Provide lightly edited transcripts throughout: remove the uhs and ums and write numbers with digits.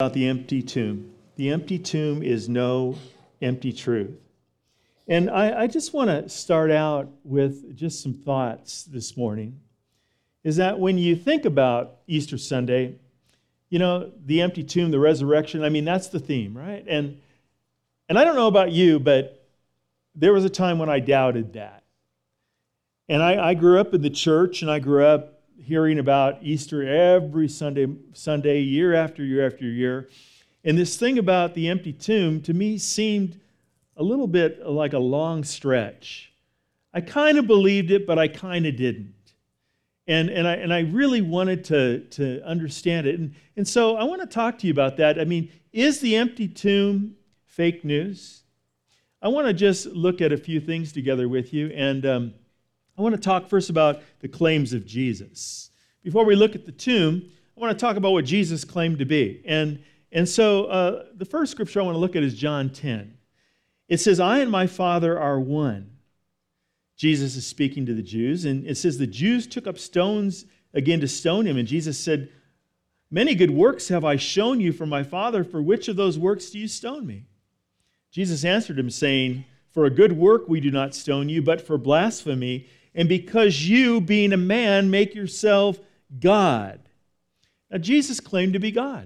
About the empty tomb. The empty tomb is no empty truth. And I just want to start out with just some thoughts this morning. Is that when you think about Easter Sunday, you know, the empty tomb, the resurrection, I mean, that's the theme, right? And I don't know about you, but there was a time when I doubted that. And I grew up in the church, and I grew up hearing about Easter every Sunday, year after year after year. And this thing about the empty tomb, to me, seemed a little bit like a long stretch. I kind of believed it, but I kind of didn't. And I really wanted to understand it. And so I want to talk to you about that. I mean, is the empty tomb fake news? I want to just look at a few things together with you. And I want to talk first about the claims of Jesus. Before we look at the tomb, I want to talk about what Jesus claimed to be. And so the first scripture I want to look at is John 10. It says, "I and my Father are one." Jesus is speaking to the Jews, and it says the Jews took up stones again to stone him, and Jesus said, "Many good works have I shown you from my Father. For which of those works do you stone me?" Jesus answered him, saying, "For a good work we do not stone you, but for blasphemy, and because you, being a man, make yourself God." Now, Jesus claimed to be God.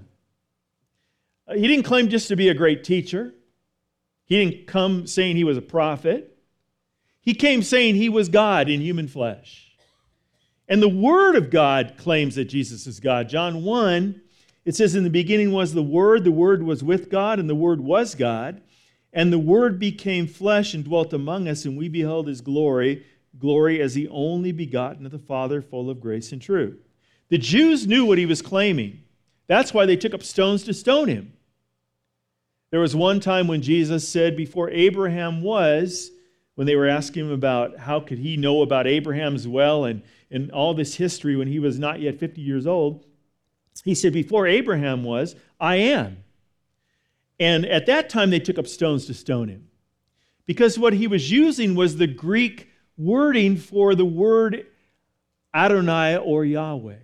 He didn't claim just to be a great teacher. He didn't come saying he was a prophet. He came saying he was God in human flesh. And the Word of God claims that Jesus is God. John 1, it says, "In the beginning was the Word was with God, and the Word was God. And the Word became flesh and dwelt among us, and we beheld His glory as the only begotten of the Father, full of grace and truth." The Jews knew what he was claiming. That's why they took up stones to stone him. There was one time when Jesus said, before Abraham was, when they were asking him about how could he know about Abraham's well and all this history when he was not yet 50 years old, he said, before Abraham was, I am. And at that time, they took up stones to stone him. Because what he was using was the Greek wording for the word Adonai or Yahweh.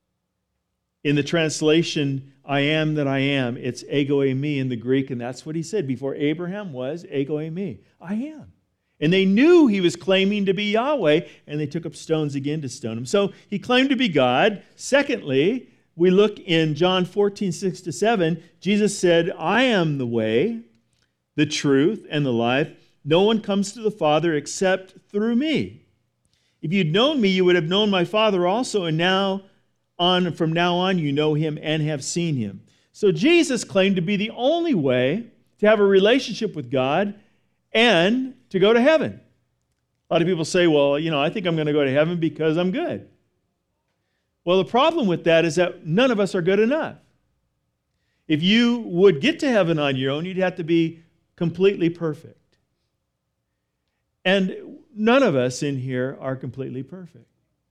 In the translation, I am that I am, it's ego eimi in the Greek, and that's what he said. Before Abraham was, ego eimi, I am. And they knew he was claiming to be Yahweh, and they took up stones again to stone him. So he claimed to be God. Secondly, we look in John 14, 6-7, Jesus said, I am the way, the truth, and the life. No one comes to the Father except through me. If you'd known me, you would have known my Father also, and from now on, you know him and have seen him. So Jesus claimed to be the only way to have a relationship with God and to go to heaven. A lot of people say, well, I think I'm going to go to heaven because I'm good. Well, the problem with that is that none of us are good enough. If you would get to heaven on your own, you'd have to be completely perfect. And none of us in here are completely perfect.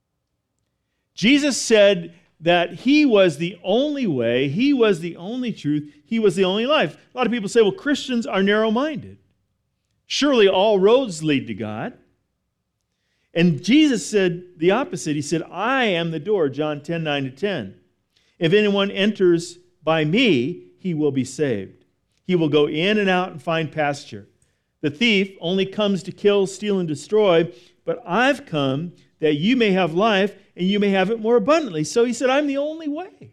Jesus said that he was the only way, he was the only truth, he was the only life. A lot of people say, well, Christians are narrow-minded. Surely all roads lead to God. And Jesus said the opposite. He said, I am the door, John 10, 9-10. If anyone enters by me, he will be saved. He will go in and out and find pasture. The thief only comes to kill, steal, and destroy, but I've come that you may have life and you may have it more abundantly. So he said, I'm the only way.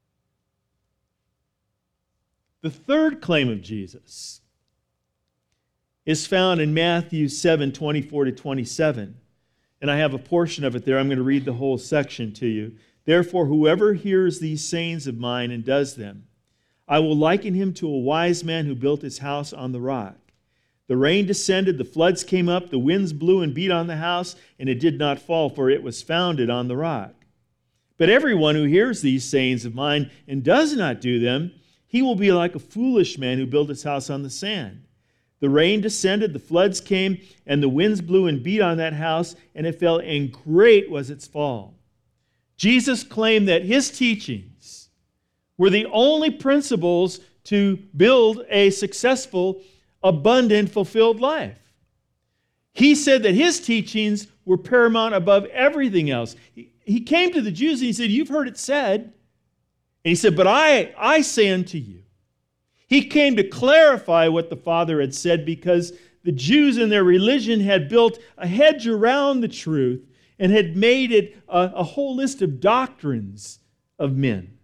The third claim of Jesus is found in Matthew 7, 24-27. And I have a portion of it there. I'm going to read the whole section to you. Therefore, whoever hears these sayings of mine and does them, I will liken him to a wise man who built his house on the rock. The rain descended, the floods came up, the winds blew and beat on the house, and it did not fall, for it was founded on the rock. But everyone who hears these sayings of mine and does not do them, he will be like a foolish man who built his house on the sand. The rain descended, the floods came, and the winds blew and beat on that house, and it fell, and great was its fall. Jesus claimed that his teachings were the only principles to build a successful, abundant, fulfilled life. He said that his teachings were paramount above everything else. He came to the Jews and he said, you've heard it said, And he said, but I say unto you. He came to clarify what the Father had said because the Jews in their religion had built a hedge around the truth and had made it a whole list of doctrines of men.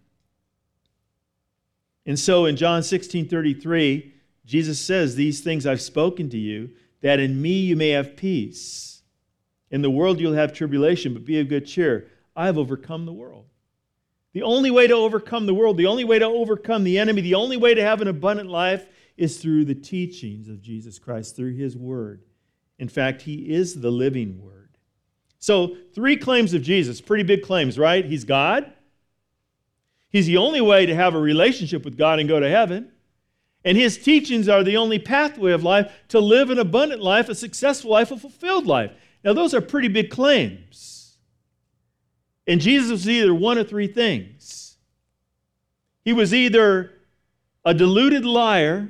And so in John 16:33, Jesus says, these things I've spoken to you, that in me you may have peace. In the world you'll have tribulation, but be of good cheer. I have overcome the world. The only way to overcome the world, the only way to overcome the enemy, the only way to have an abundant life is through the teachings of Jesus Christ, through His Word. In fact, He is the living Word. So, 3 claims of Jesus, pretty big claims, right? He's God. He's the only way to have a relationship with God and go to heaven. And His teachings are the only pathway of life to live an abundant life, a successful life, a fulfilled life. Now, those are pretty big claims. And Jesus was either one of 3 things. He was either a deluded liar,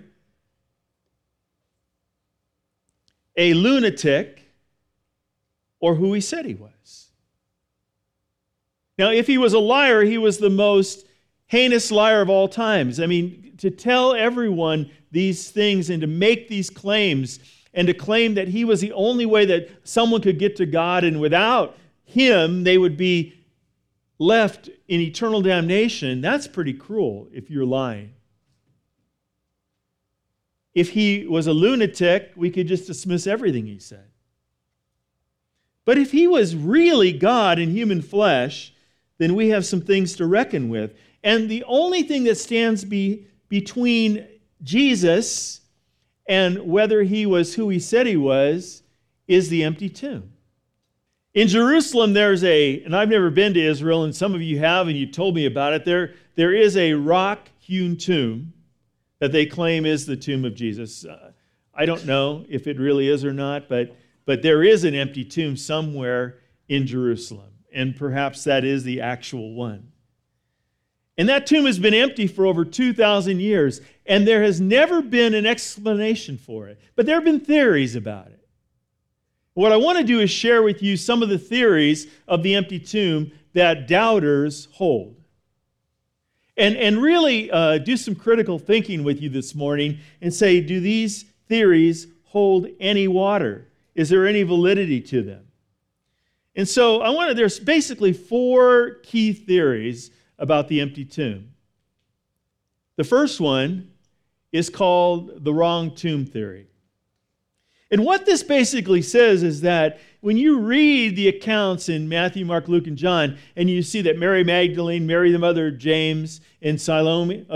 a lunatic, or who he said he was. Now, if he was a liar, he was the most heinous liar of all times. I mean, to tell everyone these things and to make these claims and to claim that he was the only way that someone could get to God, and without him they would be left in eternal damnation, that's pretty cruel if you're lying. If he was a lunatic, we could just dismiss everything he said. But if he was really God in human flesh, then we have some things to reckon with. And the only thing that stands between Jesus and whether he was who he said he was is the empty tomb. In Jerusalem, and I've never been to Israel, and some of you have, and you told me about it, there is a rock-hewn tomb that they claim is the tomb of Jesus. I don't know if it really is or not, but there is an empty tomb somewhere in Jerusalem, and perhaps that is the actual one. And that tomb has been empty for over 2,000 years, and there has never been an explanation for it. But there have been theories about it. What I want to do is share with you some of the theories of the empty tomb that doubters hold. And really do some critical thinking with you this morning and say, do these theories hold any water? Is there any validity to them? And so there's basically 4 key theories about the empty tomb. The first one is called the wrong tomb theory. And what this basically says is that when you read the accounts in Matthew, Mark, Luke, and John, and you see that Mary Magdalene, Mary the mother of James, and Salome,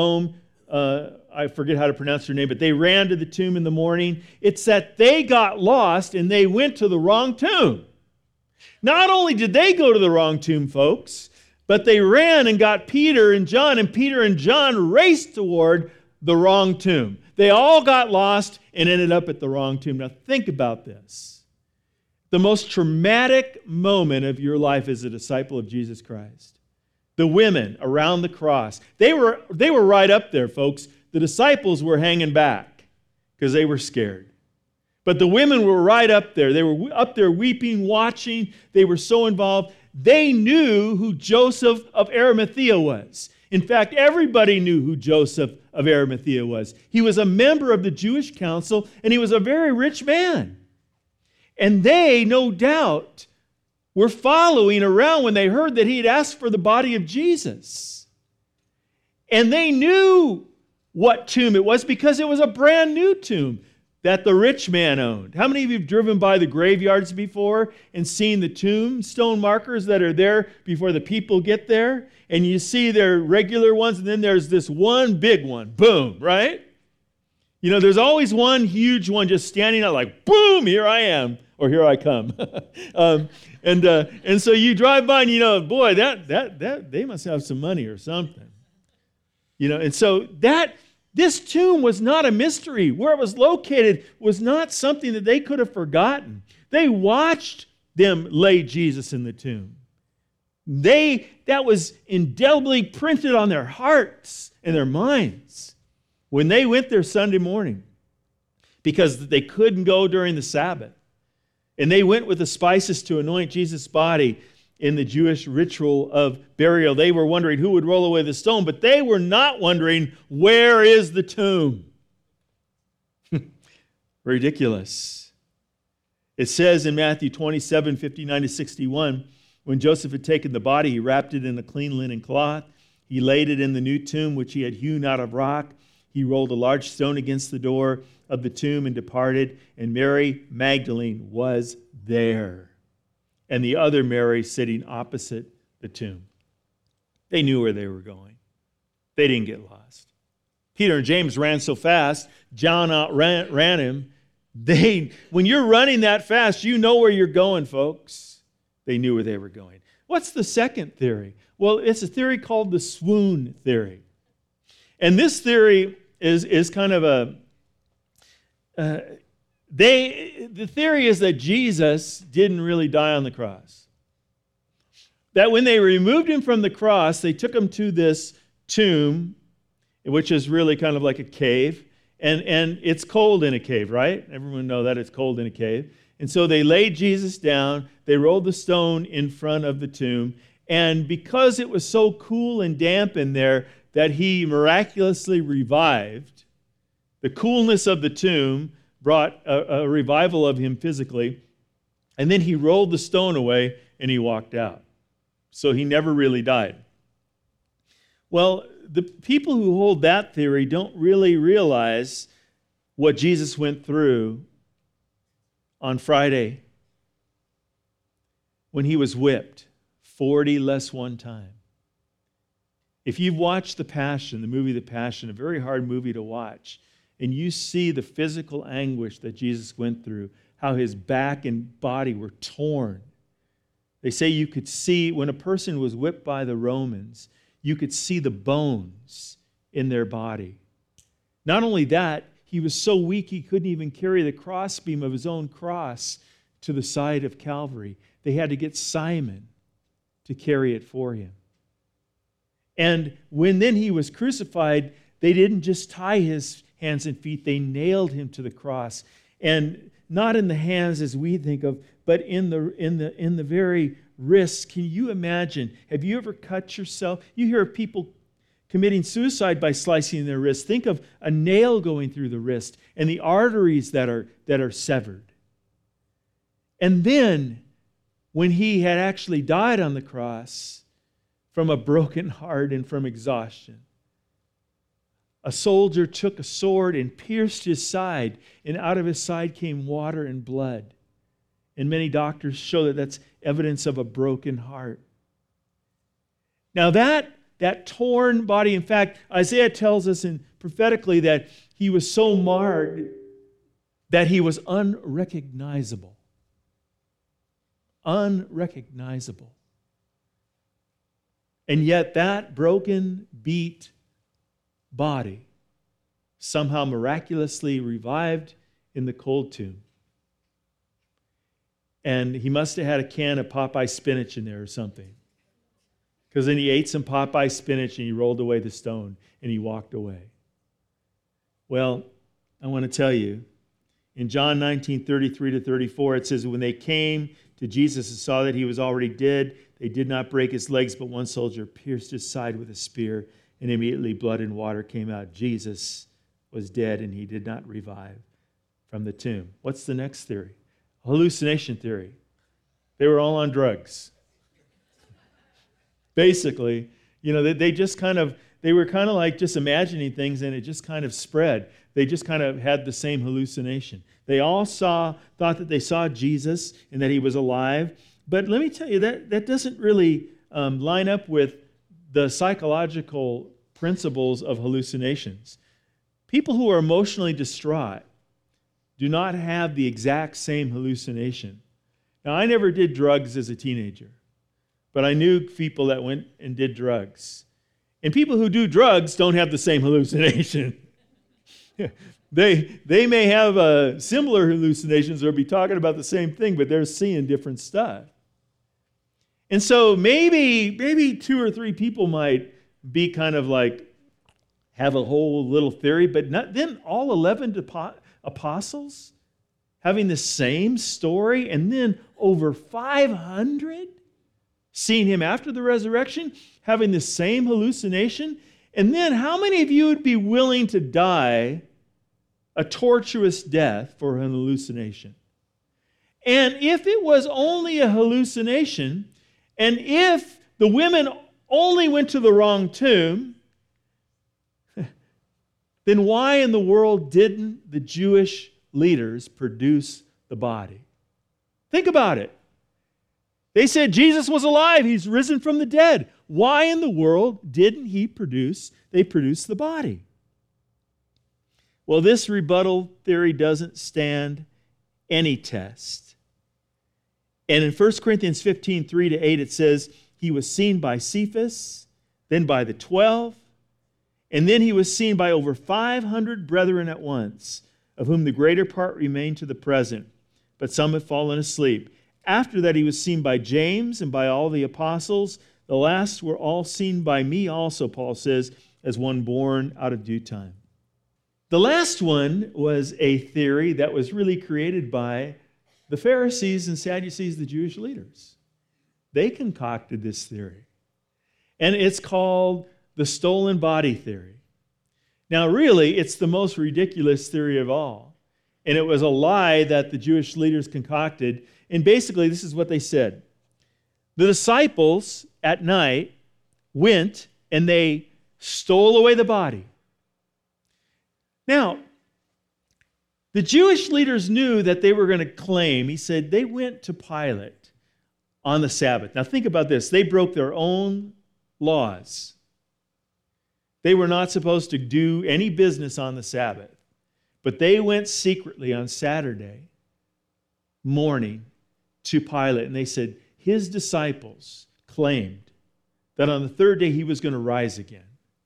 I forget how to pronounce her name, but they ran to the tomb in the morning, it's that they got lost and they went to the wrong tomb. Not only did they go to the wrong tomb, folks, but they ran and got Peter and John raced toward the wrong tomb. They all got lost and ended up at the wrong tomb. Now think about this. The most traumatic moment of your life as a disciple of Jesus Christ. The women around the cross. They were right up there, folks. The disciples were hanging back because they were scared. But the women were right up there. They were up there weeping, watching. They were so involved. They knew who Joseph of Arimathea was. In fact, everybody knew who Joseph of Arimathea was. He was a member of the Jewish council, and he was a very rich man. And they, no doubt, were following around when they heard that he had asked for the body of Jesus. And they knew what tomb it was because it was a brand new tomb that the rich man owned. How many of you have driven by the graveyards before and seen the tombstone markers that are there before the people get there? And you see their regular ones, and then there's this one big one. Boom, right? You know, there's always one huge one just standing out like, boom, here I am, or here I come. And so you drive by and you know, boy, that they must have some money or something. You know, and so this tomb was not a mystery. Where it was located was not something that they could have forgotten. They watched them lay Jesus in the tomb. That was indelibly printed on their hearts and their minds when they went there Sunday morning because they couldn't go during the Sabbath. And they went with the spices to anoint Jesus' body. in the Jewish ritual of burial. They were wondering who would roll away the stone, but they were not wondering, where is the tomb? Ridiculous. It says in Matthew 27, 59 to 61, when Joseph had taken the body, he wrapped it in a clean linen cloth. He laid it in the new tomb, which he had hewn out of rock. He rolled a large stone against the door of the tomb and departed. And Mary Magdalene was there, and the other Mary sitting opposite the tomb. They knew where they were going. They didn't get lost. Peter and James ran so fast, John outran him. When you're running that fast, you know where you're going, folks. They knew where they were going. What's the second theory? Well, it's a theory called the swoon theory. And this theory is kind of the theory is that Jesus didn't really die on the cross. That when they removed him from the cross, they took him to this tomb, which is really kind of like a cave. And it's cold in a cave, right? Everyone know that it's cold in a cave. And so they laid Jesus down. They rolled the stone in front of the tomb. And because it was so cool and damp in there that he miraculously revived, the coolness of the tomb brought a revival of him physically. And then he rolled the stone away and he walked out. So he never really died. Well, the people who hold that theory don't really realize what Jesus went through on Friday when he was whipped 40 less one time. If you've watched The Passion, the movie The Passion, a very hard movie to watch, and you see the physical anguish that Jesus went through, how his back and body were torn. They say you could see, when a person was whipped by the Romans, you could see the bones in their body. Not only that, he was so weak he couldn't even carry the crossbeam of his own cross to the side of Calvary. They had to get Simon to carry it for him. And when then he was crucified, they didn't just tie his hands and feet, they nailed him to the cross. And not in the hands as we think of, but in the very wrists. Can you imagine? Have you ever cut yourself? You hear of people committing suicide by slicing their wrist. Think of a nail going through the wrist and the arteries that are severed. And then, when he had actually died on the cross from a broken heart and from exhaustion, a soldier took a sword and pierced his side, and out of his side came water and blood. And many doctors show that that's evidence of a broken heart. Now that torn body, in fact, Isaiah tells us prophetically that he was so marred that he was unrecognizable. Unrecognizable. And yet that broken, beat body somehow miraculously revived in the cold tomb. And he must have had a can of Popeye spinach in there or something. Because then he ate some Popeye spinach and he rolled away the stone and he walked away. Well, I want to tell you, in John 19:33-34, it says, when they came to Jesus and saw that he was already dead, they did not break his legs, but one soldier pierced his side with a spear, and immediately blood and water came out. Jesus was dead and he did not revive from the tomb. What's the next theory? Hallucination theory. They were all on drugs. Basically, they were kind of like just imagining things, and it just kind of spread. They just kind of had the same hallucination. They all thought that they saw Jesus and that he was alive. But let me tell you, that doesn't really line up with the psychological principles of hallucinations. People who are emotionally distraught do not have the exact same hallucination. Now, I never did drugs as a teenager, but I knew people that went and did drugs. And people who do drugs don't have the same hallucination. They may have similar hallucinations or be talking about the same thing, but they're seeing different stuff. And so maybe 2 or 3 people might be kind of like have a whole little theory, but not then all 11 apostles having the same story, and then over 500 seeing him after the resurrection, having the same hallucination? And then how many of you would be willing to die a torturous death for an hallucination? And if it was only a hallucination, and if the women only went to the wrong tomb, then why in the world didn't the Jewish leaders produce the body? Think about it. They said Jesus was alive. He's risen from the dead. Why in the world didn't they produce the body? Well, this rebuttal theory doesn't stand any test. And in 1 Corinthians 15, 3-8, it says, he was seen by Cephas, then by the 12, and then he was seen by over 500 brethren at once, of whom the greater part remain to the present, but some have fallen asleep. After that he was seen by James and by all the apostles. The last were all seen by me also, Paul says, as one born out of due time. The last one was a theory that was really created by the Pharisees and Sadducees, the Jewish leaders. They concocted this theory. And it's called the stolen body theory. Now, really, it's the most ridiculous theory of all. And it was a lie that the Jewish leaders concocted. And basically, this is what they said. The disciples at night went and they stole away the body. Now, the Jewish leaders knew that they were going to claim, he said, they went to Pilate on the Sabbath. Now think about this. They broke their own laws. They were not supposed to do any business on the Sabbath. But they went secretly on Saturday morning to Pilate, and they said his disciples claimed that on the third day he was going to rise again.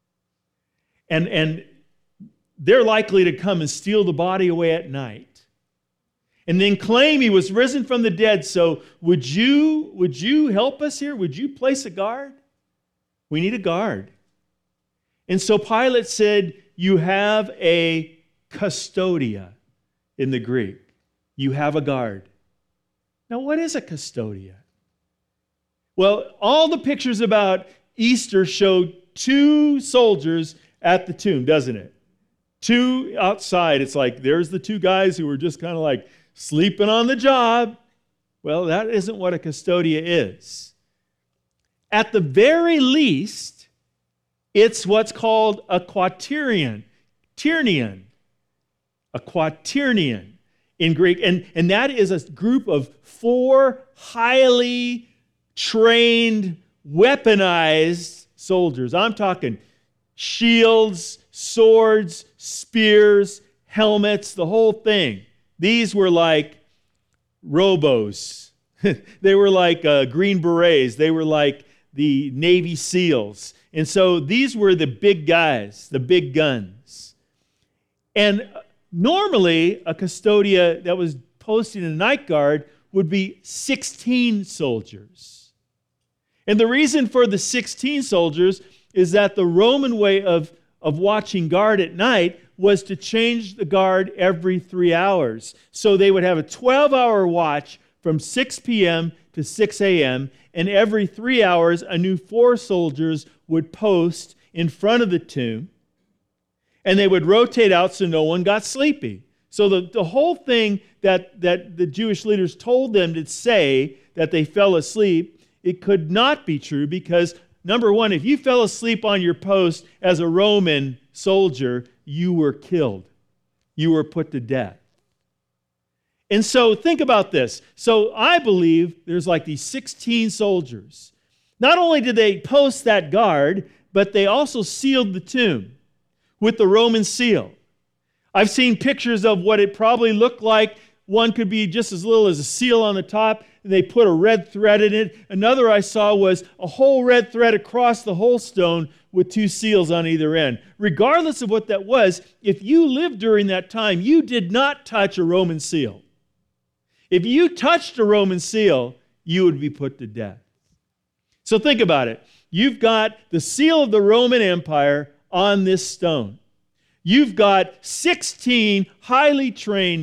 And they're likely to come and steal the body away at night and then claim he was risen from the dead. So would you help us here? Would you place a guard? We need a guard. And so Pilate said, you have a custodia in the Greek. You have a guard. Now, what is a custodia? Well, all the pictures about Easter show two soldiers at the tomb, doesn't it? Two outside. It's like there's the two guys who were just kind of like sleeping on the job. Well, that isn't what a custodia is. At the very least, it's what's called a quaternion. A quaternion in Greek. And that is a group of 4 highly trained, weaponized soldiers. I'm talking shields, swords, spears, helmets, the whole thing. These were like robos. They were like Green Berets. They were like the Navy SEALs. And so these were the big guys, the big guns. And normally, a custodia that was posted in a night guard would be 16 soldiers. And the reason for the 16 soldiers is that the Roman way of watching guard at night was to change the guard every 3 hours. So they would have a 12-hour watch from 6 p.m. to 6 a.m., and every 3 hours, a new 4 soldiers would post in front of the tomb, and they would rotate out so no one got sleepy. So the whole thing that the Jewish leaders told them to say that they fell asleep, it could not be true because, number one, if you fell asleep on your post as a Roman soldier, you were killed. You were put to death. And so think about this. So I believe there's like these 16 soldiers. Not only did they post that guard, but they also sealed the tomb with the Roman seal. I've seen pictures of what it probably looked like. One could be just as little as a seal on the top, and they put a red thread in it. Another I saw was a whole red thread across the whole stone with 2 seals on either end. Regardless of what that was, if you lived during that time, you did not touch a Roman seal. If you touched a Roman seal, you would be put to death. So think about it. You've got the seal of the Roman Empire on this stone. You've got 16 highly trained,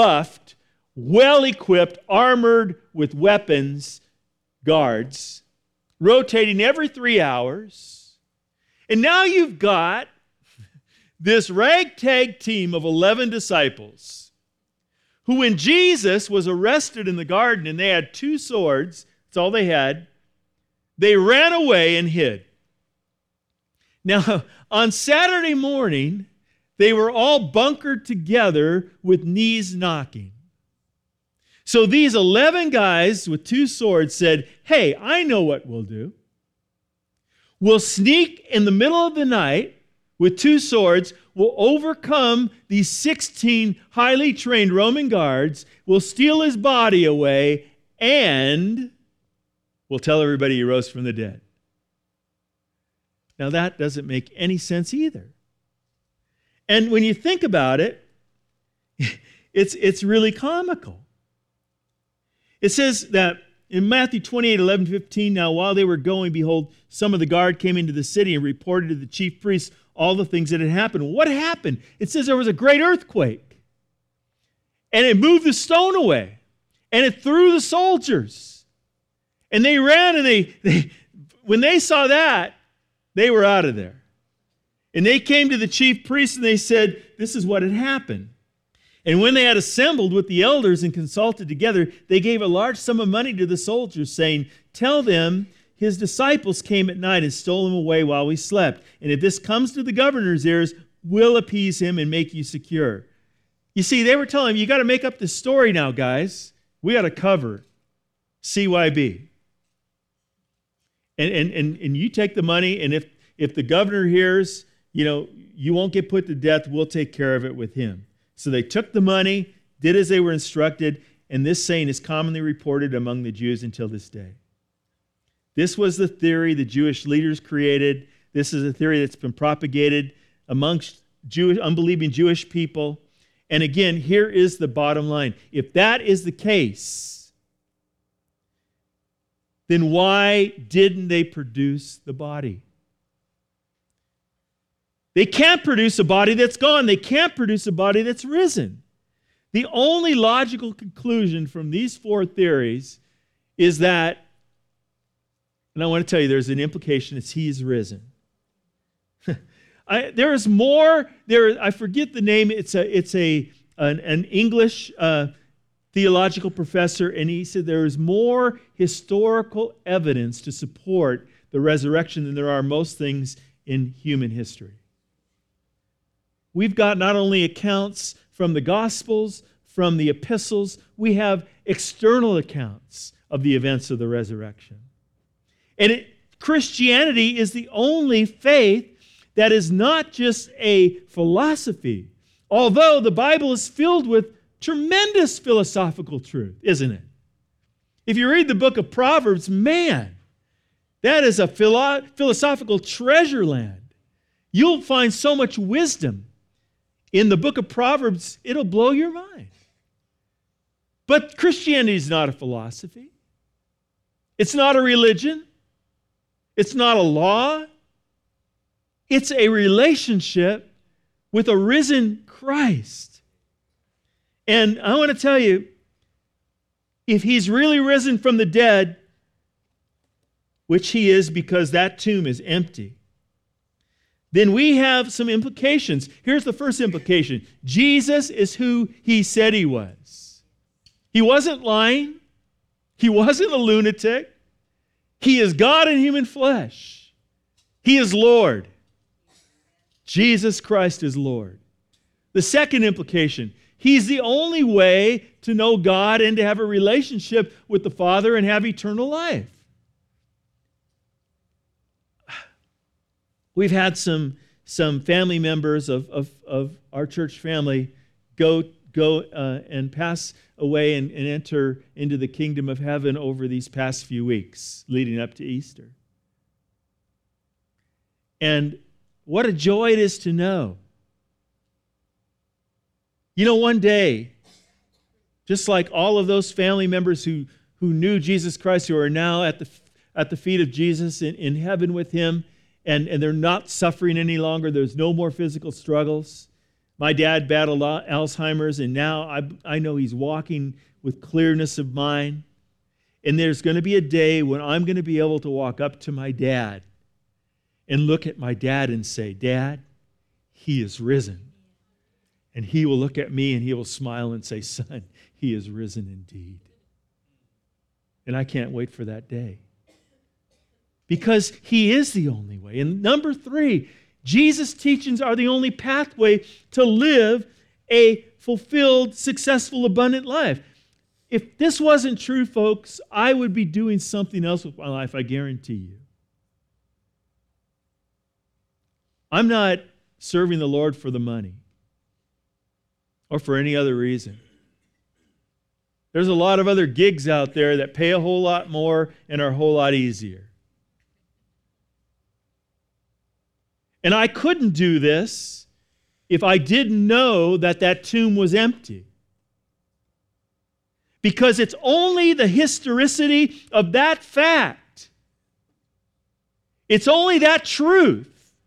buffed, well-equipped, armored with weapons guards rotating every 3 hours. And now you've got this ragtag team of 11 disciples who, when Jesus was arrested in the garden and they had 2 swords, that's all they had, they ran away and hid. Now, on Saturday morning, they were all bunkered together with knees knocking. So these 11 guys with 2 swords said, hey, I know what we'll do. We'll sneak in the middle of the night with 2 swords. We'll overcome these 16 highly trained Roman guards. We'll steal his body away, and we'll tell everybody he rose from the dead. Now that doesn't make any sense either. And when you think about it, it's really comical. It says that in Matthew 28, 11, 15, now while they were going, behold, some of the guard came into the city and reported to the chief priests all the things that had happened. What happened? It says there was a great earthquake. And it moved the stone away. And it threw the soldiers. And they ran, and when they saw that, they were out of there. And they came to the chief priests and they said, this is what had happened. And when they had assembled with the elders and consulted together, they gave a large sum of money to the soldiers, saying, tell them his disciples came at night and stole him away while we slept. And if this comes to the governor's ears, we'll appease him and make you secure. You see, they were telling him, you got to make up this story now, guys. We got to cover CYB. And you take the money, and if the governor hears, you won't get put to death, we'll take care of it with him. So they took the money, did as they were instructed, and this saying is commonly reported among the Jews until this day. This was the theory the Jewish leaders created. This is a theory that's been propagated amongst unbelieving Jewish people. And again, here is the bottom line. If that is the case, then why didn't they produce the body? They can't produce a body that's gone. They can't produce a body that's risen. The only logical conclusion from these 4 theories is that, and I want to tell you, there's an implication, it's he is risen. There is more. I forget the name. It's an English theological professor, and he said there is more historical evidence to support the resurrection than there are most things in human history. We've got not only accounts from the Gospels, from the epistles, we have external accounts of the events of the resurrection. And Christianity is the only faith that is not just a philosophy, although the Bible is filled with tremendous philosophical truth, isn't it? If you read the book of Proverbs, man, that is a philosophical treasure land. You'll find so much wisdom in the book of Proverbs, it'll blow your mind. But Christianity is not a philosophy. It's not a religion. It's not a law. It's a relationship with a risen Christ. And I want to tell you, if he's really risen from the dead, which he is because that tomb is empty, then we have some implications. Here's the first implication. Jesus is who he said he was. He wasn't lying. He wasn't a lunatic. He is God in human flesh. He is Lord. Jesus Christ is Lord. The second implication, he's the only way to know God and to have a relationship with the Father and have eternal life. We've had some family members of our church family go and pass away and enter into the kingdom of heaven over these past few weeks leading up to Easter. And what a joy it is to know. One day, just like all of those family members who knew Jesus Christ, who are now at the feet of Jesus in heaven with him, and they're not suffering any longer. There's no more physical struggles. My dad battled Alzheimer's, and now I know he's walking with clearness of mind. And there's going to be a day when I'm going to be able to walk up to my dad and look at my dad and say, Dad, he is risen. And he will look at me and he will smile and say, Son, he is risen indeed. And I can't wait for that day. Because he is the only way. And number 3, Jesus' teachings are the only pathway to live a fulfilled, successful, abundant life. If this wasn't true, folks, I would be doing something else with my life, I guarantee you. I'm not serving the Lord for the money or for any other reason. There's a lot of other gigs out there that pay a whole lot more and are a whole lot easier. And I couldn't do this if I didn't know that that tomb was empty. Because it's only the historicity of that fact. It's only that truth.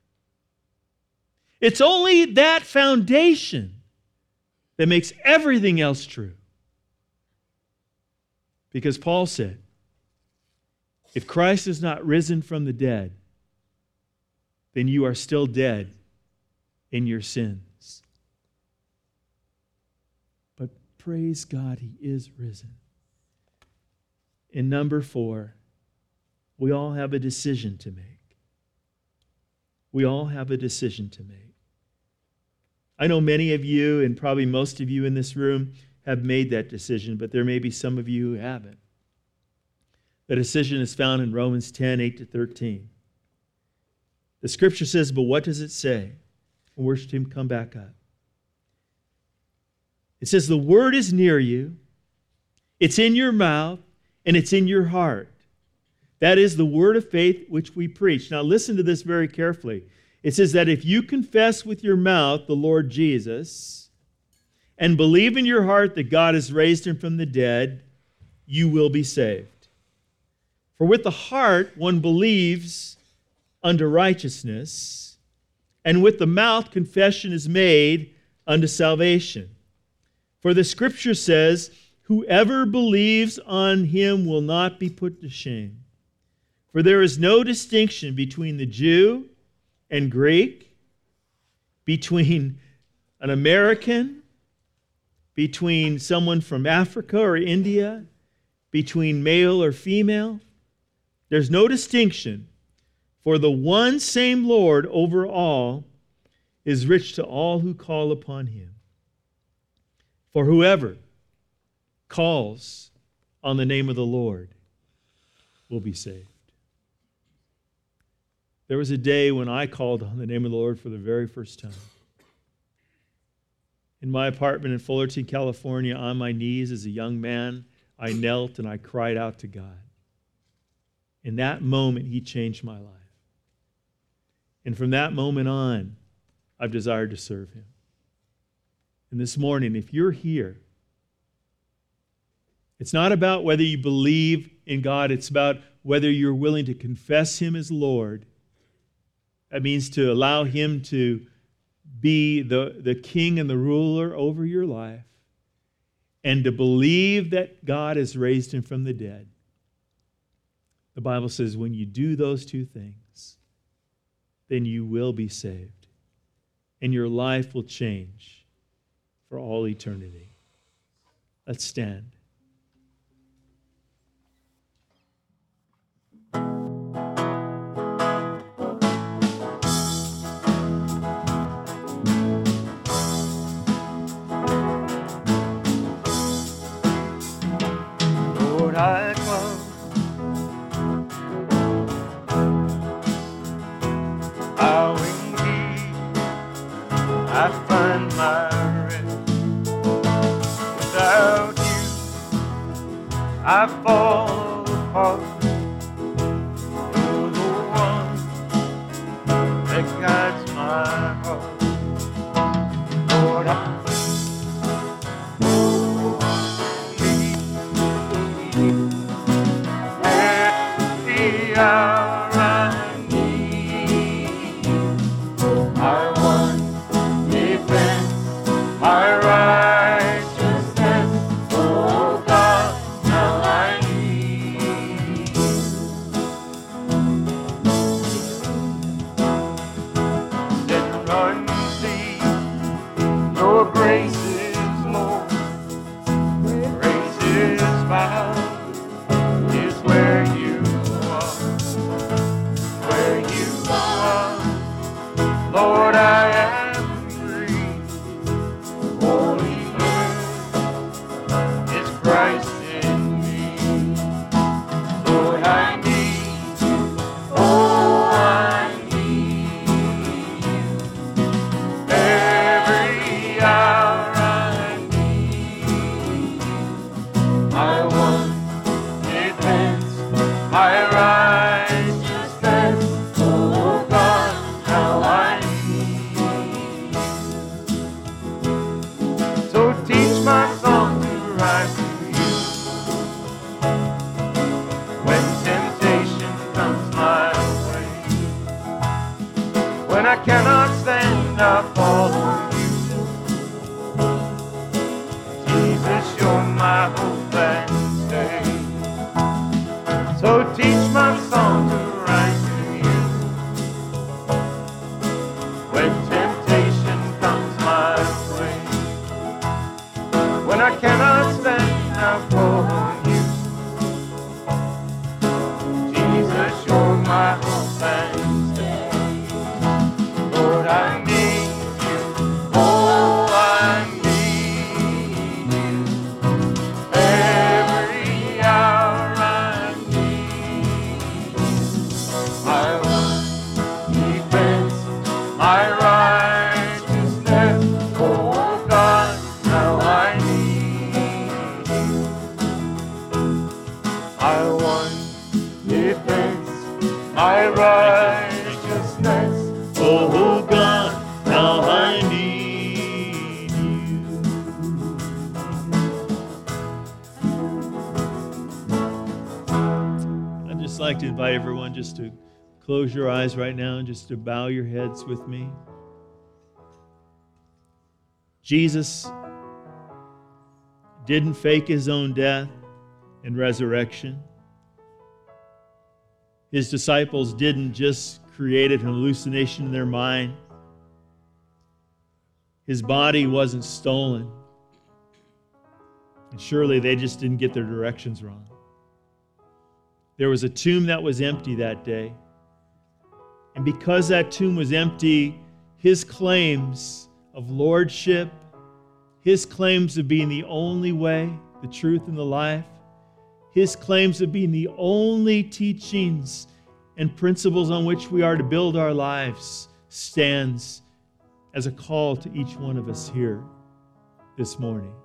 It's only that foundation that makes everything else true. Because Paul said, if Christ is not risen from the dead, then you are still dead in your sins. But praise God, he is risen. And number 4, we all have a decision to make. We all have a decision to make. I know many of you, and probably most of you in this room, have made that decision, but there may be some of you who haven't. The decision is found in Romans 10, 8-13. The scripture says, but what does it say? Worship him, come back up. It says, the word is near you, it's in your mouth, and it's in your heart. That is the word of faith which we preach. Now listen to this very carefully. It says that if you confess with your mouth the Lord Jesus and believe in your heart that God has raised him from the dead, you will be saved. For with the heart one believes unto righteousness, and with the mouth confession is made unto salvation. For the scripture says, whoever believes on him will not be put to shame. For there is no distinction between the Jew and Greek, between an American, between someone from Africa or India, between male or female. There's no distinction, for the one same Lord over all is rich to all who call upon him. For whoever calls on the name of the Lord will be saved. There was a day when I called on the name of the Lord for the very first time. In my apartment in Fullerton, California, on my knees as a young man, I knelt and I cried out to God. In that moment, he changed my life. And from that moment on, I've desired to serve him. And this morning, if you're here, it's not about whether you believe in God, it's about whether you're willing to confess him as Lord. That means to allow him to be the king and the ruler over your life, and to believe that God has raised him from the dead. The Bible says when you do those two things, then you will be saved, and your life will change for all eternity. Let's stand. Lord, I come, bowing knee, I find my rest. Without you, I fall apart. You're the one that guides my heart. Lord, I hour I need, my one defense, my righteousness, oh God, now I need Your grace is more. Grace is found is where you are. Where you are. Lord, I am free. Holy Spirit is Christ in me. Lord, I need you. Oh, I need you. Every hour I need you. I want defense, my righteousness. Oh God, how I need you. So teach my song to rise to you. When temptation comes my way, when I cannot stand, I follow you. Jesus, you're my hope and stay. So teach my song to rise to you. When temptation comes my way, when I cannot stand, I follow you. Jesus, you're my hope and stay. Lord, I need you. Oh, I need you. Every hour I need you. I want defense, my righteousness. Oh God, how I need you. I want defense, my righteousness. Oh God, how I need you. I'd just like to invite everyone just to close your eyes right now and just to bow your heads with me. Jesus didn't fake his own death and resurrection. His disciples didn't just create an hallucination in their mind. His body wasn't stolen. And surely they just didn't get their directions wrong. There was a tomb that was empty that day. And because that tomb was empty, his claims of lordship, his claims of being the only way, the truth, and the life, his claims of being the only teachings and principles on which we are to build our lives stands as a call to each one of us here this morning.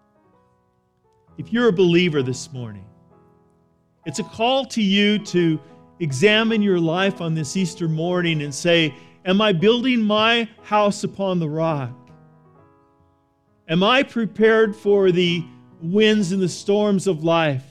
If you're a believer this morning, it's a call to you to examine your life on this Easter morning and say, am I building my house upon the rock? Am I prepared for the winds and the storms of life?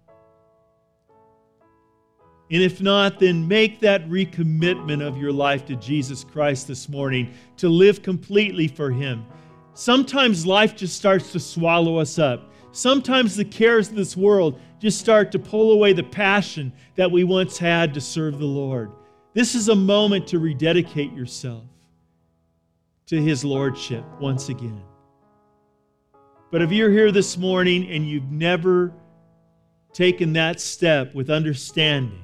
And if not, then make that recommitment of your life to Jesus Christ this morning to live completely for Him. Sometimes life just starts to swallow us up. Sometimes the cares of this world just start to pull away the passion that we once had to serve the Lord. This is a moment to rededicate yourself to His Lordship once again. But if you're here this morning and you've never taken that step with understanding,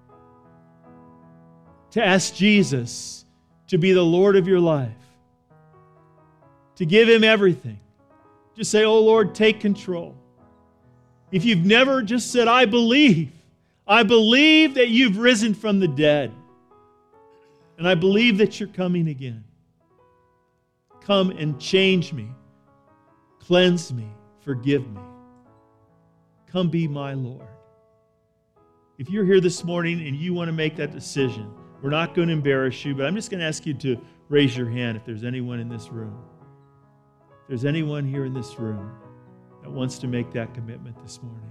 to ask Jesus to be the Lord of your life, to give Him everything. Just say, oh Lord, take control. If you've never just said, I believe that you've risen from the dead, and I believe that you're coming again. Come and change me, cleanse me, forgive me. Come be my Lord. If you're here this morning and you want to make that decision, we're not going to embarrass you, but I'm just going to ask you to raise your hand if there's anyone in this room. If there's anyone here in this room that wants to make that commitment this morning.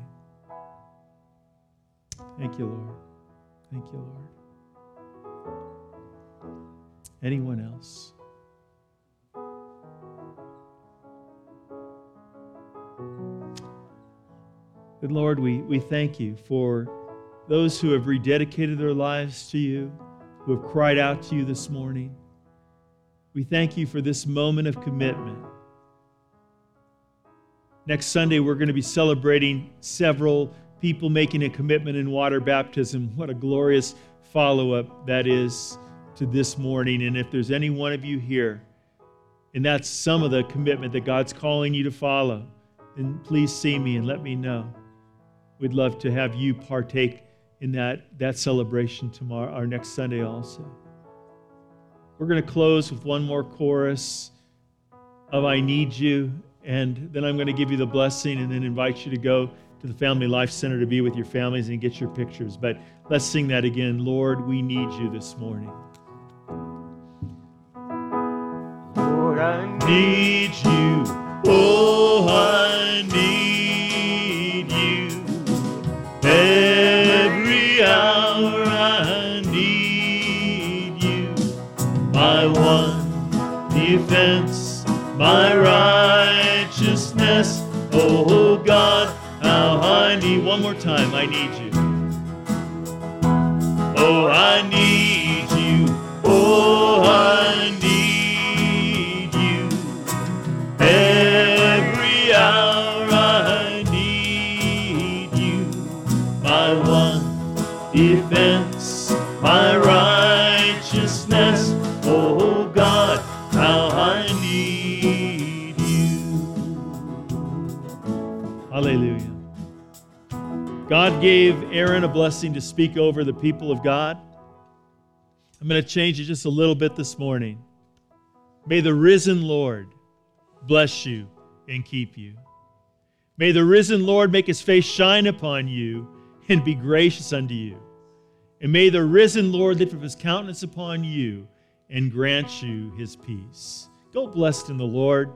Thank you, Lord. Thank you, Lord. Anyone else? Good Lord, we thank you for those who have rededicated their lives to you, who have cried out to you this morning. We thank you for this moment of commitment Next Sunday, we're going to be celebrating several people making a commitment in water baptism. What a glorious follow-up that is to this morning. And if there's any one of you here, and that's some of the commitment that God's calling you to follow, then please see me and let me know. We'd love to have you partake in that celebration tomorrow, or next Sunday also. We're going to close with one more chorus of I Need You, and then I'm going to give you the blessing and then invite you to go to the Family Life Center to be with your families and get your pictures. But let's sing that again. Lord, we need you this morning. Lord, I Need you. Oh, I need you. Every hour I need you. My one defense, my righteousness. Oh God, how I need. One more time, I need you. Oh, I need you. Oh, I need you. Every hour I need you. My one defense, my righteousness. Oh God, how I need you. Hallelujah. God gave Aaron a blessing to speak over the people of God. I'm going to change it just a little bit this morning. May the risen Lord bless you and keep you. May the risen Lord make his face shine upon you and be gracious unto you. And may the risen Lord lift up his countenance upon you and grant you his peace. Go blessed in the Lord.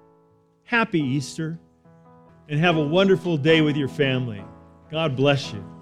Happy Easter. And have a wonderful day with your family. God bless you.